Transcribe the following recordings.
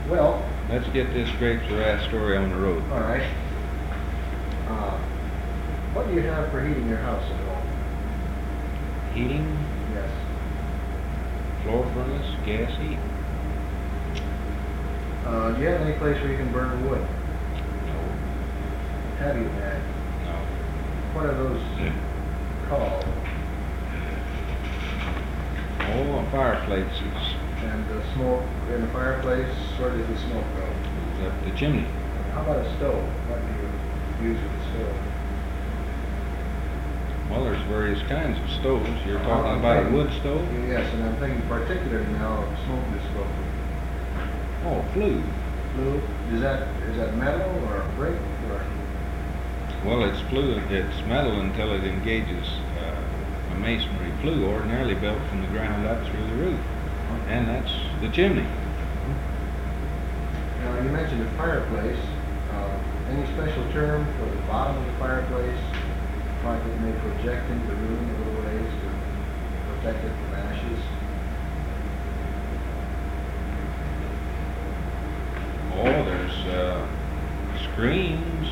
Well, Let's get this grapes of wrath story on the road. all right. What do you have for heating your house at home? Heating, Yes. floor furnace, gas heat. Do you have any place where you can burn wood? No, Have you had? no. What are those called? Oh, fireplaces. And the smoke in the fireplace, where does the smoke go? Up the chimney. How about a stove? What do you use with a stove? Well, there's various kinds of stoves. You're I'm talking about a thinking- wood stove? Yes, and I'm thinking particularly now of smokeless stove. Oh, flue. Flue? Is that metal or brick or? Well, it's flue. It's metal until it engages a masonry flue, ordinarily built from the ground up through the roof, and that's the chimney. Now, you mentioned a fireplace. Any special term for the bottom of the fireplace? Like it may project into the room a little ways to protect it from ashes? Oh, there's screens.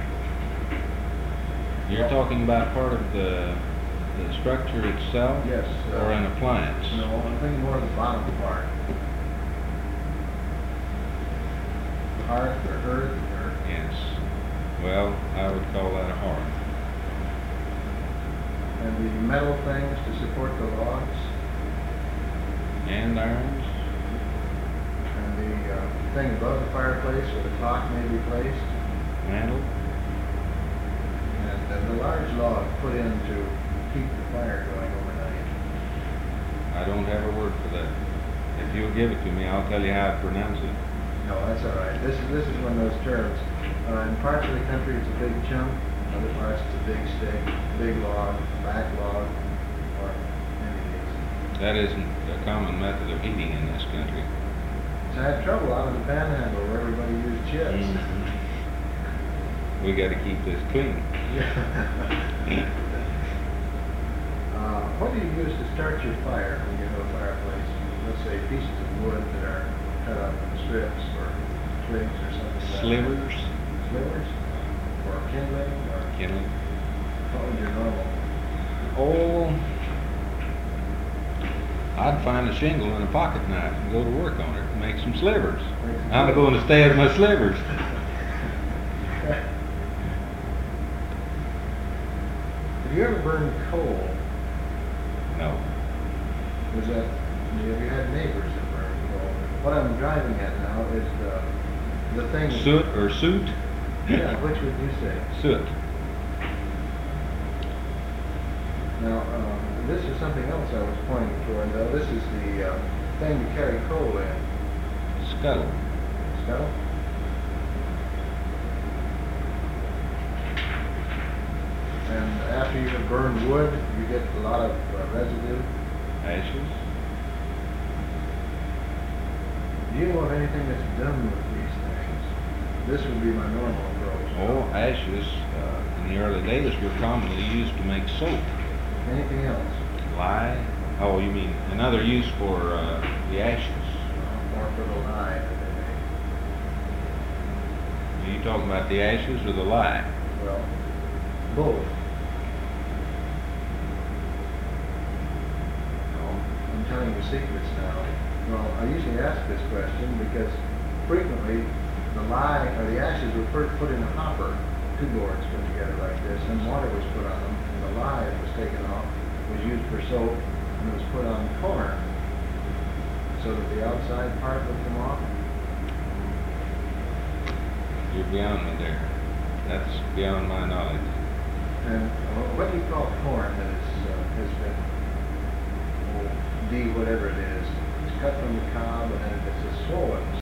You're talking about part of the structure itself? Yes. Or an appliance? No, I'm thinking more of the bottom part. Hearth or earth or... Yes. Well, I would call that a hearth. And the metal things to support the logs. Andirons? And the thing above the fireplace where the clock may be placed. Mantle? And the large log put in to keep the fire going overnight. I don't have a word for that. If you'll give it to me, I'll tell you how to pronounce it. No, that's all right. This is one of those terms. In parts of the country, it's a big chunk. In other parts, it's a big stick, big log, back log, or any of these. That isn't a common method of heating in this country. So I had trouble out in the panhandle where everybody used chips. We got to keep this clean. What do you use to start your fire when you have a fireplace? Let's say pieces of wood that are cut up in strips or twigs or something like that. Slivers? Slivers? Or kindling? Or Kindling? what would your normal? Oh, I'd find a shingle and a pocket knife and go to work on it and make some slivers. I'm going to stay at my slivers. Have you ever burned coal? No. Have you had neighbors that burned coal? What I'm driving at now is the thing. Soot or soot? Yeah, which would you say? Soot. Now, this is something else I was pointing toward, though. This is the thing to carry coal in. Scuttle. Scuttle? And after you have burned wood, you get a lot of residue. Ashes. Do you know of anything that's done with these things? This would be my normal approach. Oh, ashes in the early days were commonly used to make soap. Anything else? Lye? Oh, you mean another use for the ashes? More for the lye that they Are you talking about the ashes or the lye? make. Well, both. No. I'm telling you secrets now. Well, I usually ask this question because frequently the lye or the ashes were first put in a hopper, two boards put together like this, and water was put on them, and the lye that was taken off was used for soap, and it was put on corn so that the outside part would come off. You're beyond me there. That's beyond my knowledge. And what do you call corn that has been, D whatever it is, it's cut from the cob and then it's a swollen